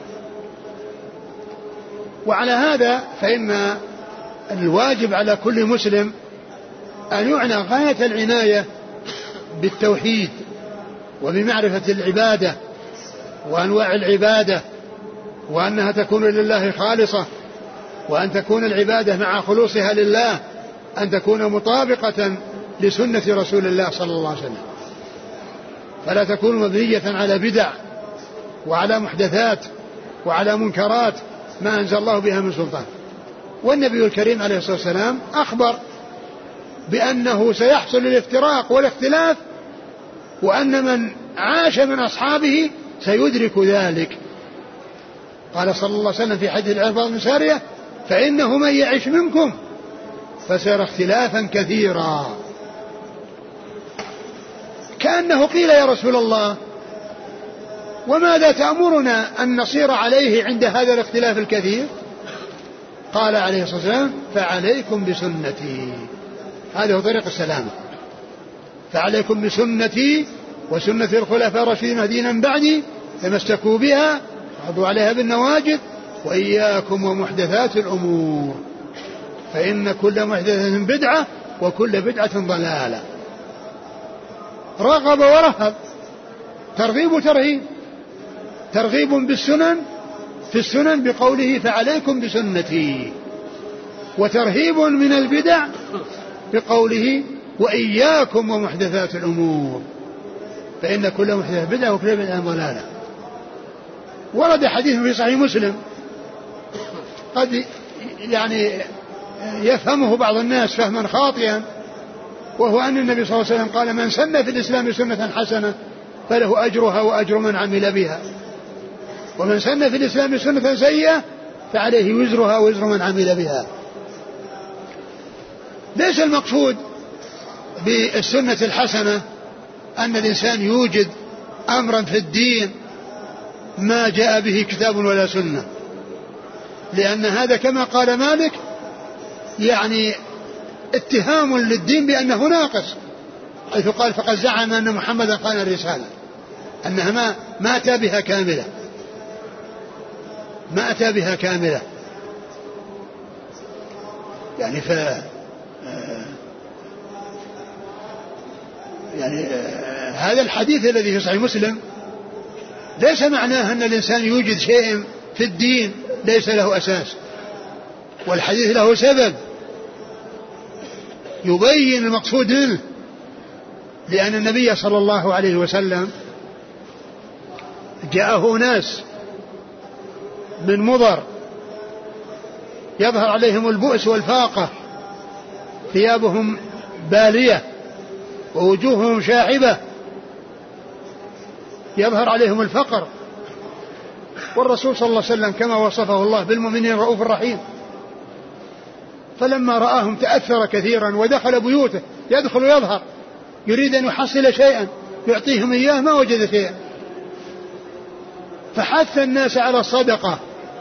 وعلى هذا فإن الواجب على كل مسلم أن يعنى غاية العناية بالتوحيد وبمعرفة العبادة وأنواع العبادة، وأنها تكون لله خالصة، وأن تكون العبادة مع خلوصها لله أن تكون مطابقة لسنة رسول الله صلى الله عليه وسلم، فلا تكون مبنية على بدع وعلى محدثات وعلى منكرات ما أنزل الله بها من سلطان. والنبي الكريم عليه الصلاة والسلام أخبر بأنه سيحصل الافتراق والاختلاف، وأن من عاش من أصحابه سيدرك ذلك. قال صلى الله عليه وسلم في حديث العرباض بن سارية: فإنه من يعش منكم فسيرى اختلافا كثيرا. كأنه قيل: يا رسول الله، وماذا تأمرنا أن نصير عليه عند هذا الاختلاف الكثير؟ قال عليه الصلاة والسلام: فعليكم بسنتي، هذا هو طريق السلامة، فعليكم بسنتي وسنة الخلفاء الراشدين المهديين من بعدي، تمسكوا بها وعضوا عليها بالنواجذ، وإياكم ومحدثات الأمور، فإن كل محدثة بدعة وكل بدعة ضلالة. رغب ورهب، ترغيب وترهيب، ترغيب بالسنن في السنن بقوله: فعليكم بسنتي، وترهيب من البدع بقوله: وإياكم ومحدثات الأمور، فإن كل محدثة بدعة وكل بدعة ضلالة. ورد حديث في صحيح مسلم قد يفهمه بعض الناس فهما خاطئا، وهو أن النبي صلى الله عليه وسلم قال: من سن في الإسلام سنة حسنة فله أجرها وأجر من عمل بها، ومن سن في الإسلام سنة سيئة فعليه وزرها وزر من عمل بها. ليس المقصود بالسنة الحسنة أن الإنسان يوجد أمرا في الدين ما جاء به كتاب ولا سنة، لأن هذا كما قال مالك اتهام للدين بأنه ناقص، حيث قال: فقد زعم أن محمدا قال الرسالة، أنها ما أتى بها كاملة، ما أتى بها كاملة. هذا الحديث الذي في صحيح مسلم ليس معناه أن الإنسان يوجد شيء في الدين ليس له أساس، والحديث له سبب يبين المقصود منه، لأن النبي صلى الله عليه وسلم جاءه ناس من مضر يظهر عليهم البؤس والفاقة، ثيابهم بالية ووجوههم شاحبة، يظهر عليهم الفقر، والرسول صلى الله عليه وسلم كما وصفه الله بالمؤمنين رؤوف رحيم، فلما رآهم تأثر كثيرا ودخل بيوته، يدخل ويظهر يريد أن يحصل شيئا يعطيهم إياه، ما وجد شيئا، فحث الناس على الصدقة،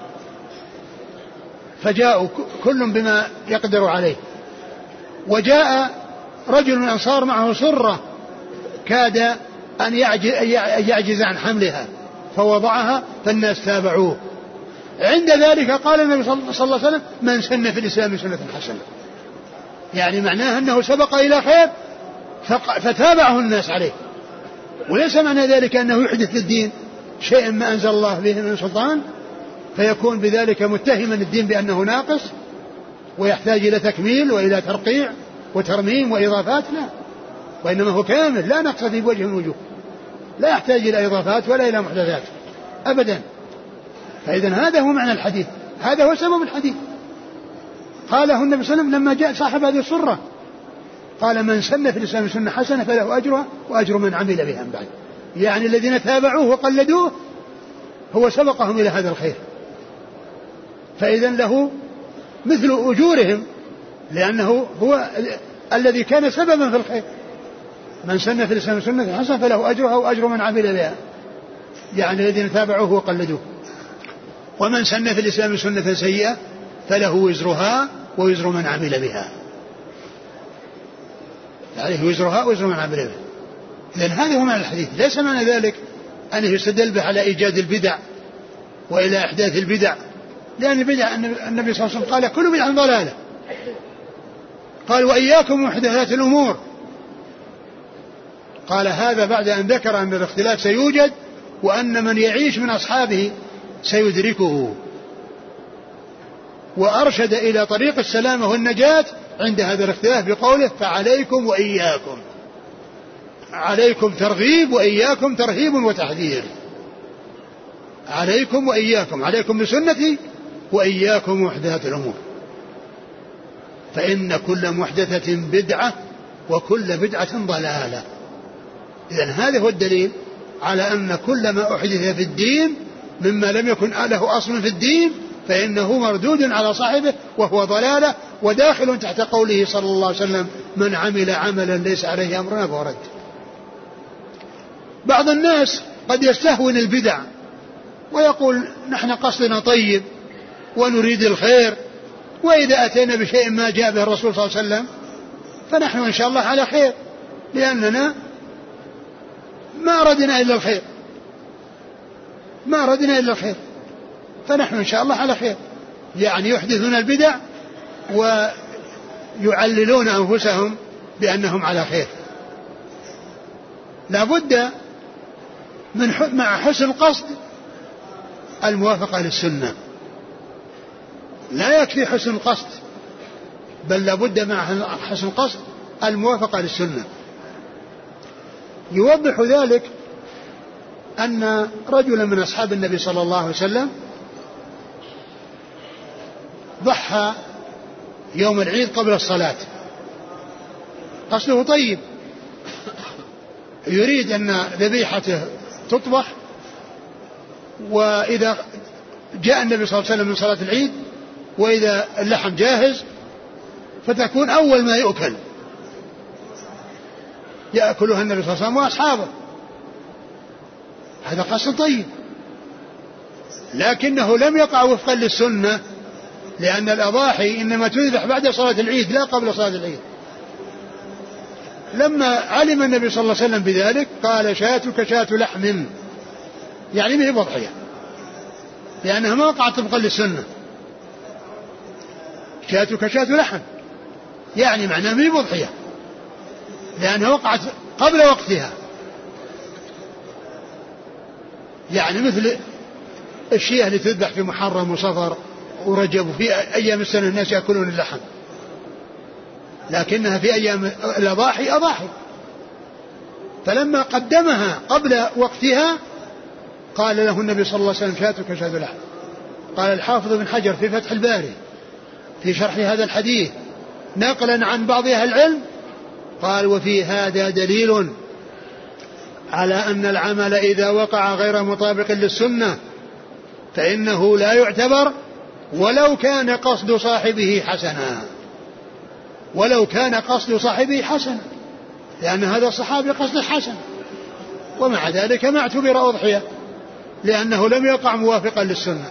فجاءوا كل بما يقدر عليه، وجاء رجل من الأنصار معه سرة كاد أن يعجز عن حملها فوضعها، فالناس تابعوه. عند ذلك قال النبي صلى الله عليه وسلم: من سن في الإسلام سنة حسنة، يعني معناه أنه سبق إلى خير فتابعه الناس عليه، وليس معنى ذلك أنه يحدث للدين شيء ما أنزل الله به من سلطان فيكون بذلك متهما الدين بأنه ناقص ويحتاج إلى تكميل وإلى ترقيع وترميم وإضافات، لا، وإنما هو كامل لا نقص فيه بوجه من الوجوه، لا يحتاج إلى إضافات ولا إلى محدثات أبدا. فإذن هذا هو معنى الحديث، هذا هو سبب الحديث. قاله النبي صلى الله عليه وسلم لما جاء صاحب هذه السرة، قال: من سن في الإسلام سنة حسنة فله أجرها وأجر من عمل بها من بعد، يعني الذين تابعوه وقلدوه هو سبقهم إلى هذا الخير، فإذن له مثل أجورهم، لأنه هو الذي كان سببا في الخير. من سن في الإسلام سنة حسنة فله أجرها وأجر من عمل بها، يعني الذين تابعوه وقلدوه. ومن سن في الإسلام سنة سيئة فله وزرها ووزر من عمل بها، عليه وزرها ووزر من عمل بها. لأن هذا هو معنى الحديث. ليس معنى ذلك أنه يستدل به على إيجاد البدع وإلى إحداث البدع، لأن البدع النبي صلى الله عليه وسلم قال كل بدعة ضلالة، قال وإياكم محدثات الأمور. قال هذا بعد أن ذكر أن الاختلاف سيوجد وأن من يعيش من أصحابه سيدركه، وأرشد إلى طريق السلامة والنجاة عند هذا الاختلاف بقوله فعليكم وإياكم. عليكم ترغيب وإياكم ترهيب وتحذير. عليكم وإياكم، عليكم بسنتي وإياكم محدثات الأمور، فإن كل محدثة بدعة وكل بدعة ضلالة. إذن هذا هو الدليل على أن كل ما أحدث في الدين مما لم يكن له أصل في الدين فإنه مردود على صاحبه وهو ضلالة، وداخل تحت قوله صلى الله عليه وسلم من عمل عملا ليس عليه أمرنا فهو رد. بعض الناس قد يستهون البدع ويقول نحن قصدنا طيب ونريد الخير، وإذا أتينا بشيء ما جاء به الرسول صلى الله عليه وسلم فنحن إن شاء الله على خير، لأننا ما أردنا إلا الخير، ما أردنا إلا الخير، فنحن إن شاء الله على خير. يعني يحدثون البدع ويعللون أنفسهم بأنهم على خير. لا بد مع حسن القصد الموافقة للسنة، لا يكفي حسن القصد، بل لا بد مع حسن القصد الموافقة للسنة. يوضح ذلك أن رجلا من أصحاب النبي صلى الله عليه وسلم ضحى يوم العيد قبل الصلاة، قصده طيب، يريد أن ذبيحته تطبخ، وإذا جاء النبي صلى الله عليه وسلم من صلاة العيد وإذا اللحم جاهز فتكون أول ما يؤكل، يأكلها النبي صلى الله عليه وسلم وأصحابه. هذا قصد طيب، لكنه لم يقع وفقا للسنة، لأن الأضاحي إنما تذبح بعد صلاة العيد لا قبل صلاة العيد. لما علم النبي صلى الله عليه وسلم بذلك قال شاتك شات لحم، يعني ما هي بضحية، لأنها ما وقعت طبقا للسنة. شاتك شات لحم يعني معناه ما هي بضحية، لأنها وقعت قبل وقتها، يعني مثل الشيء اللي تذبح في محرم وصفر ورجب، وفي أيام السنة الناس يأكلون اللحم، لكنها في أيام الأضاحي أضاحي. فلما قدمها قبل وقتها قال له النبي صلى الله عليه وسلم شاتك شات لحم. قال الحافظ بن حجر في فتح الباري في شرح هذا الحديث نقلا عن بعض أهل العلم قال وفي هذا دليل على أن العمل إذا وقع غير مطابق للسنة فإنه لا يعتبر ولو كان قصد صاحبه حسنا، ولو كان قصد صاحبه حسنا، لأن هذا الصحابي قصد حسن، ومع ذلك ما اعتبر أضحية لأنه لم يقع موافقا للسنة.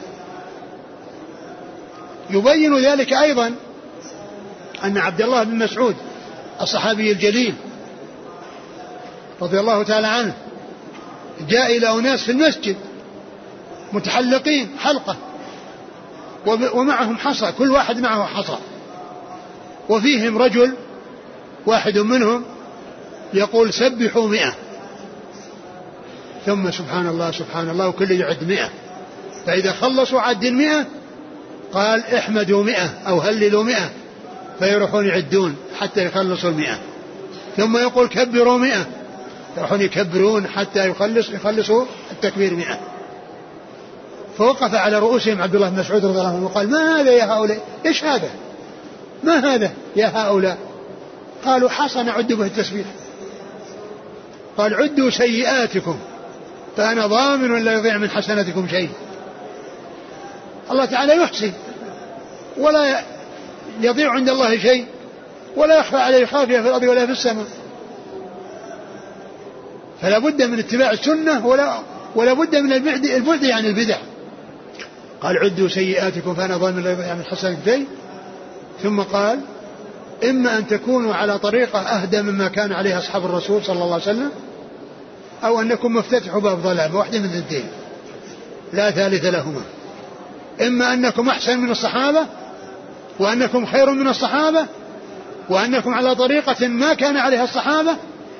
يبين ذلك أيضا أن عبد الله بن مسعود الصحابي الجليل رضي الله تعالى عنه جاء إلى أناس في المسجد متحلقين حلقة ومعهم حصى، كل واحد معه حصى، وفيهم رجل واحد منهم يقول سبحوا 100، ثم سبحان الله سبحان الله، وكل يعد 100، فإذا خلصوا عد 100 قال احمدوا 100 أو هللوا 100، فيروحون يعدون حتى يخلصوا 100، ثم يقول كبروا 100، يروحون يكبرون حتى يخلصوا التكبير 100. فوقف على رؤوسهم عبد الله بن مسعود رضي الله عنه وقال ما هذا يا هؤلاء؟ ايش هذا؟ ما هذا يا هؤلاء؟ قالوا حصى نعد به التسبيح. قال عدوا سيئاتكم فأنا ضامن لا يضيع من حسناتكم شيء. الله تعالى يحصي ولا يضيع عند الله شيء، ولا يخفى عليه خافية في الأرض ولا في السماء. فلا بد من اتباع السنة ولا بد من البعد عن البدع. قال عدوا سيئاتكم فأنا ظالم يعني الحسن شيء. ثم قال إما أن تكونوا على طريقة أهدى مما كان عليه أصحاب الرسول صلى الله عليه وسلم، أو أنكم مفتتحوا باب ضلال، واحدة من الدين لا ثالث لهما. إما أنكم أحسن من الصحابة وأنكم خير من الصحابة وأنكم على طريقة ما كان عليها الصحابة،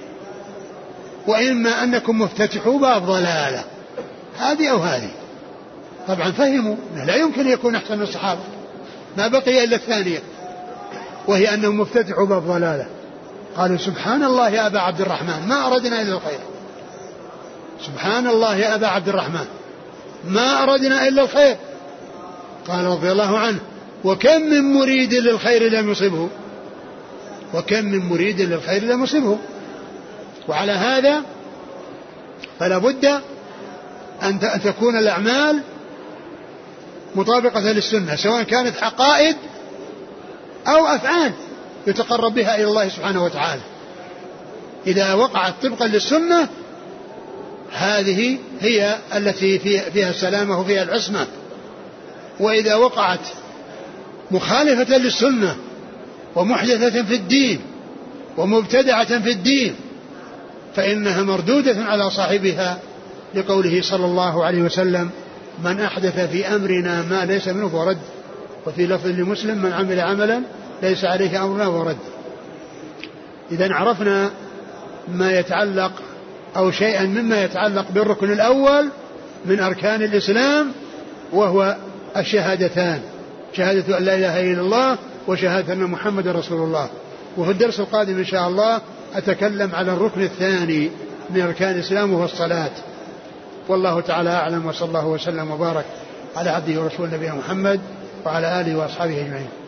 وإما أنكم مفتتحوا باب ضلالة، هذه أو هذه. طبعا فهموا لا يمكن يكون أحسن من الصحابة، ما بقي إلا الثانية وهي أنهم مفتتحوا باب ضلالة. قالوا سبحان الله يا أبا عبد الرحمن ما أردنا إلا الخير. سبحان الله يا أبا عبد الرحمن ما أردنا إلا الخير. قال رضي الله عنه وكم من مريد للخير لم يصبه، وكم من مريد للخير لم يصبه. وعلى هذا فلا بد أن تكون الأعمال مطابقة للسنة، سواء كانت عقائد أو أفعال يتقرب بها إلى الله سبحانه وتعالى. إذا وقعت طبقا للسنة هذه هي التي فيها السلامة وفيها العصمة، وإذا وقعت مخالفة للسنة ومحدثة في الدين ومبتدعة في الدين فإنها مردودة على صاحبها، لقوله صلى الله عليه وسلم من أحدث في أمرنا ما ليس منه فرد. وفي لفظ لمسلم من عمل عملا ليس عليه أمرنا ورد. إذا عرفنا ما يتعلق أو شيئا مما يتعلق بالركن الأول من أركان الإسلام، وهو الشهادتان، شهادة أن لا إله إلا الله وشهادة أن محمد رسول الله. وفي الدرس القادم إن شاء الله أتكلم على الركن الثاني من أركان الإسلام وهو الصلاة. والله تعالى أعلم، وصلى الله وسلم وبارك على عبده ورسوله نبينا محمد وعلى آله وأصحابه أجمعين.